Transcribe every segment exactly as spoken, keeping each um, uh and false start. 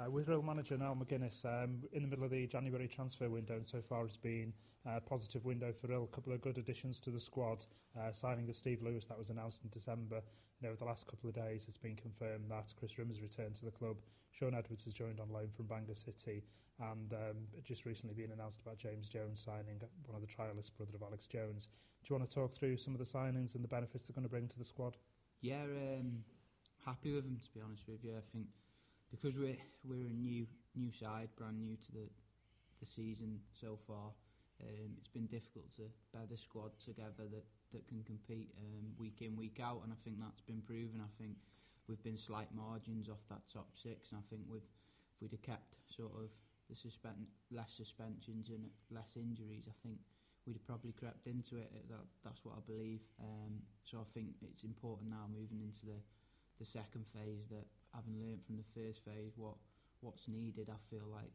Uh, with Real manager Niall McGuinness, um, in the middle of the January transfer window, and so far it's been a positive window for Real. A couple of good additions to the squad. Uh, signing of Steve Lewis, that was announced in December. And over the last couple of days, it's been confirmed that Chris Rimmer's returned to the club. Sean Edwards has joined on loan from Bangor City, and um, it just recently been announced about James Jones signing, one of the trialists, brother of Alex Jones. Do you want to talk through some of the signings and the benefits they're going to bring to the squad? Yeah, um, happy with them, to be honest with you. I think because we're we're a new new side, brand new to the the season so far, um, it's been difficult to bed a squad together that, that can compete um, week in, week out, and I think that's been proven. I think we've been slight margins off that top six, and I think with if we'd have kept sort of the suspend less suspensions and less injuries, I think we'd have probably crept into it. That, that's what I believe. Um, so I think it's important now, moving into the the second phase, that having learnt from the first phase what what's needed, I feel like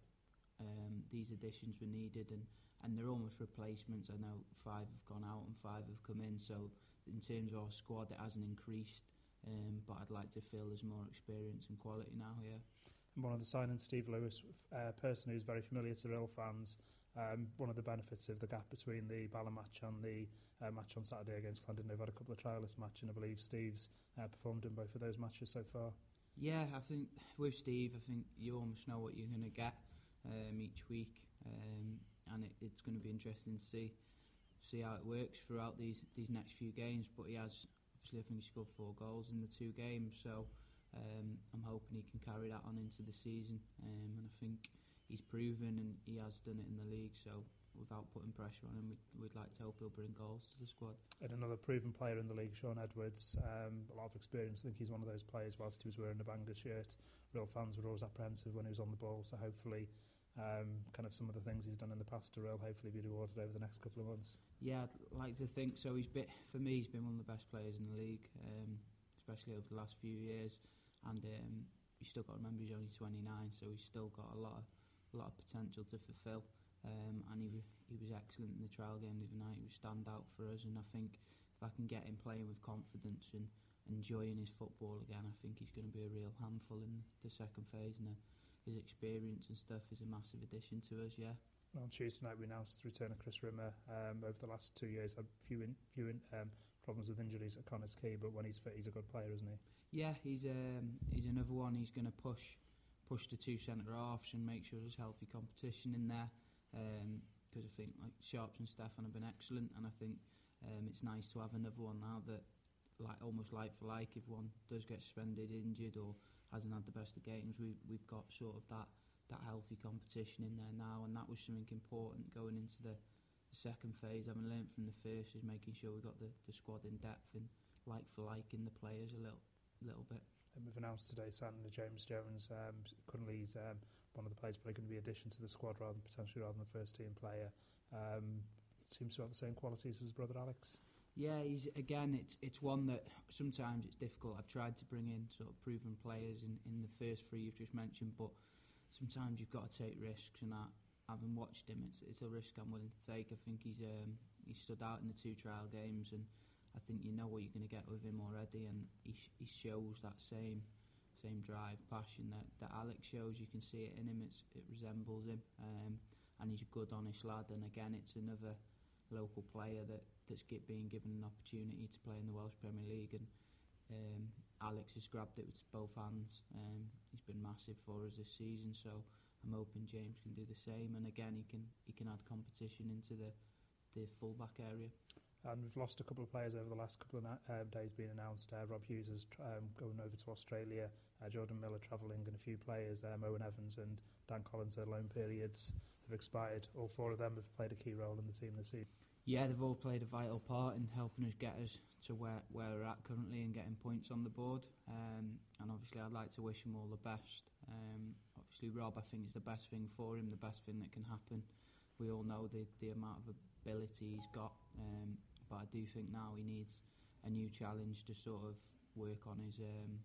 um, these additions were needed, and, and they're almost replacements. I know five have gone out and five have come in, so in terms of our squad it hasn't increased, um, but I'd like to feel there's more experience and quality now, yeah. And one of the signings, Steve Lewis, a person who's very familiar to Real fans. Um, one of the benefits of the gap between the Bala match and the uh, match on Saturday against Clandon, they've had a couple of trialist matches, and I believe Steve's uh, performed in both of those matches so far. Yeah, I think with Steve, I think you almost know what you're going to get um, each week, um, and it, it's going to be interesting to see see how it works throughout these these next few games. But he has, obviously, I think he scored four goals in the two games, so um, I'm hoping he can carry that on into the season, um, and I think he's proven, and he has done it in the league, so without putting pressure on him, we'd, we'd like to hope he'll bring goals to the squad. And another proven player in the league, Sean Edwards, um, a lot of experience. I think he's one of those players, whilst he was wearing a Bangor shirt, Real fans were always apprehensive when he was on the ball, so hopefully um, kind of some of the things he's done in the past to Real hopefully be rewarded over the next couple of months. Yeah, I'd like to think so. He's been, for me, he's been one of the best players in the league, um, especially over the last few years, and um, you've still got to remember he's only twenty-nine, so he's still got a lot of a lot of potential to fulfil, um, and he he was excellent in the trial game the other night. He was standout for us, and I think if I can get him playing with confidence and enjoying his football again, I think he's going to be a real handful in the second phase, and uh, his experience and stuff is a massive addition to us, yeah. Well, on Tuesday night we announced the return of Chris Rimmer. Um, over the last two years had few in, few in, um, problems with injuries at Connors Quay, but when he's fit he's a good player, isn't he? Yeah, he's um, he's another one. He's going to push push the two centre halves and make sure there's healthy competition in there, because um, I think like Sharps and Stefan have been excellent, and I think um, it's nice to have another one now that like almost like for like, if one does get suspended, injured, or hasn't had the best of games, we, we've got sort of that that healthy competition in there now, and that was something important going into the, the second phase. Having learnt from the first is making sure we got the, the squad in depth and like for like in the players a little little bit. And we've announced today signing of James Jones. Um, currently he's um, one of the players probably going to be addition to the squad rather than potentially rather than the first team player. Um, seems to have the same qualities as his brother Alex. Yeah, he's again. It's it's one that sometimes it's difficult. I've tried to bring in sort of proven players in, in the first three you've just mentioned, but sometimes you've got to take risks, and that, having watched him, it's it's a risk I'm willing to take. I think he's um, he stood out in the two trial games, and I think you know what you're going to get with him already, and he sh- he shows that same same drive, passion that, that Alex shows. You can see it in him. It's, it resembles him, um, and he's a good, honest lad. And again, it's another local player that that's get, being given an opportunity to play in the Welsh Premier League, and um, Alex has grabbed it with both hands. Um, he's been massive for us this season, so I'm hoping James can do the same. And again, he can he can add competition into the the full-back area. And we've lost a couple of players over the last couple of na- uh, days being announced. Uh, Rob Hughes is um, going over to Australia, uh, Jordan Miller travelling, and a few players, um, Owen Evans and Dan Collins, their loan periods have expired. All four of them have played a key role in the team this season. Yeah, they've all played a vital part in helping us get us to where, where we're at currently and getting points on the board. Um, and obviously I'd like to wish them all the best. Um, obviously Rob, I think, is the best thing for him, the best thing that can happen. We all know the, the amount of ability he's got, um, but I do think now he needs a new challenge to sort of work on his um,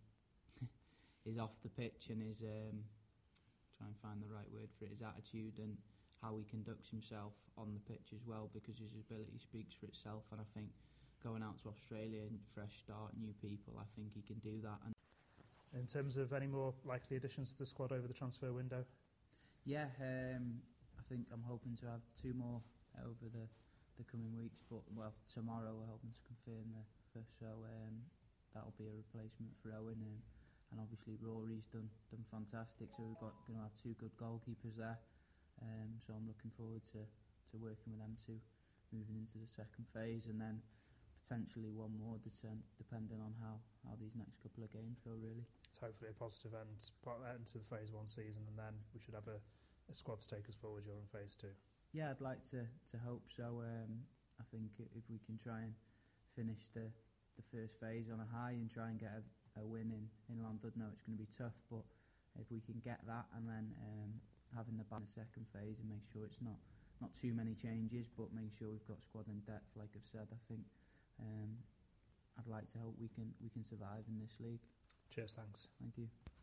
his off the pitch and his um, try and find the right word for it, his attitude and how he conducts himself on the pitch as well, because his ability speaks for itself. And I think going out to Australia and fresh start, new people, I think he can do that. And In terms of any more likely additions to the squad over the transfer window? Yeah, um, I think I'm hoping to have two more over the, the coming weeks, but well, tomorrow we're hoping to confirm the first, so um, that'll be a replacement for Owen, um, and obviously Rory's done done fantastic, so we've got going to have two good goalkeepers there, um, so I'm looking forward to, to working with them two, moving into the second phase, and then potentially one more, determ- depending on how, how these next couple of games go, really. So hopefully a positive end, end to the phase one season, and then we should have a, a squad to take us forward during phase two. Yeah, I'd like to, to hope so. Um, I think if we can try and finish the, the first phase on a high and try and get a, a win in, in Llandudno, it's going to be tough, but if we can get that and then um, having the back in the second phase and make sure it's not, not too many changes, but make sure we've got squad in depth, like I've said, I think um, I'd like to hope we can we can survive in this league. Cheers, thanks. Thank you.